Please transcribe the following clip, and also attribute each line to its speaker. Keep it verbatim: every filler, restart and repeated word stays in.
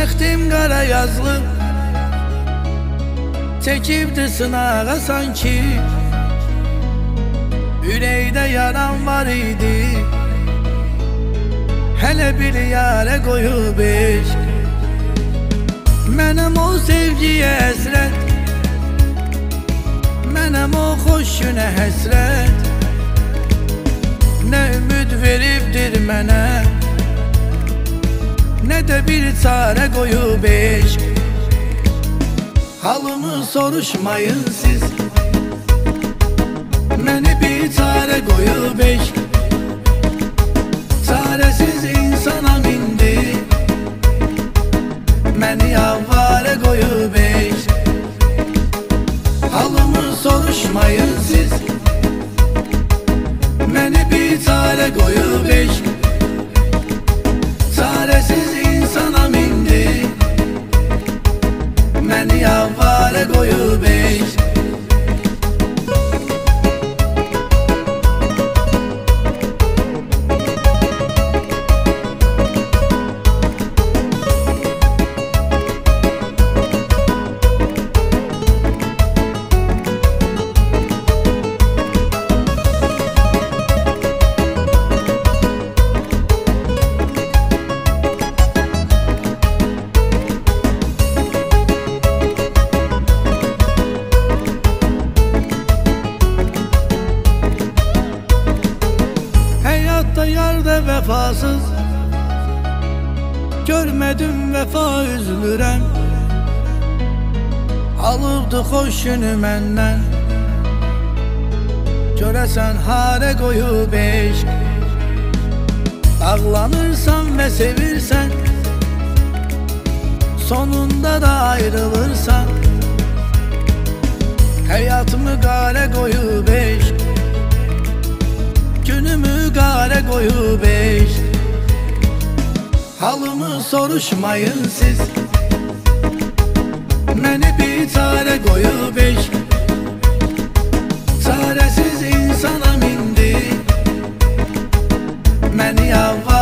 Speaker 1: Bəxtim qara yazlı çəkibdi sınağa sanki. Ürəkdə yaram var idi, hələ bir yarə qoyub eşq. Mənəm o sevgiyə həsrət, mənəm o xoş günə həsrət. Nə ümid veribdir mənə, nə də bir çarə qoyub eşq. Halımı soruşmayın siz, məni bir çarə qoyub eşq. Çarəsiz insana mindi, məni avvarə qoyub eşq. Halımı soruşmayın siz, məni bir çarə qoyub eşq. Çarəsiz insana mindi, məni avvarə qoyub eşq. Yar da vefasız, görmədim vəfa üzülürəm. Alıbdı xoş günü məndən, görəsən harə qoyub eşq. Ağlanırsan və sevirsən, sonunda da ayrılırsan. Həyatımı qarə qoyub eşq, günümü qarə qoyub eşq. Halımı soruşmayın siz, məni bir çarə qoyub eşq. Çarəsiz insana mindi, məni avvar